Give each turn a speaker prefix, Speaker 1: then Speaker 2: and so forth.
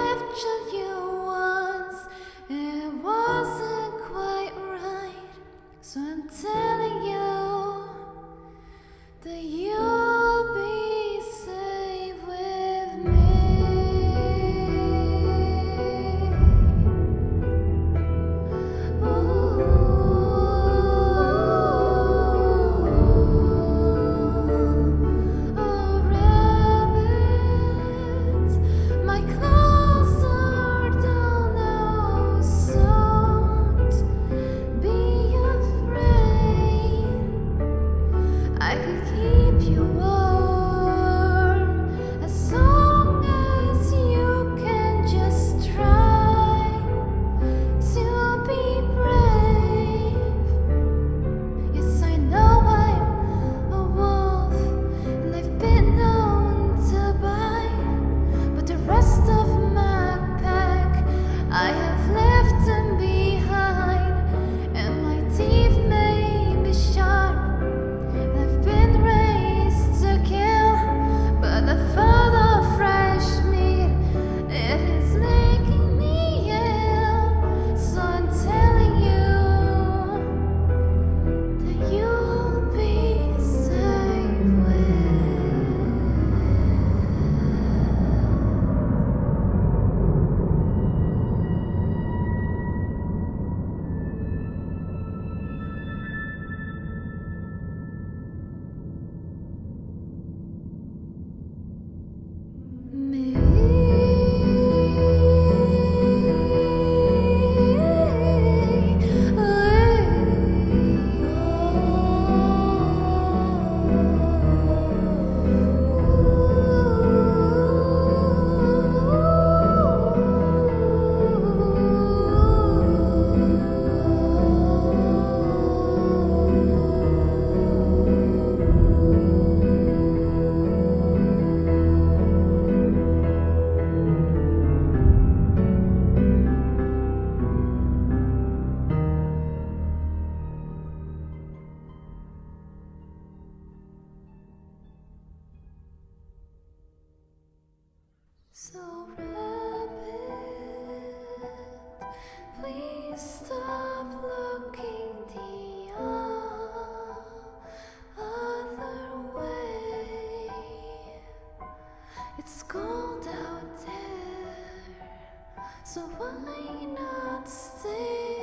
Speaker 1: left you once, it wasn't quite right. So I'm telling you that you'll be safe with me. My clothes are down now, so don't be afraid. I could keep you warm as long as you can just try to be brave. Yes, I know I'm a wolf and I've been known to bite, but the rest of my pack I have left them behind, and my teeth may be sharp. I've been raised to kill, but the thought of fresh meat, it is making me ill. So I'm telling you that you'll be safe with. So rabbit, please stop looking the other way. It's cold out there, so why not stay?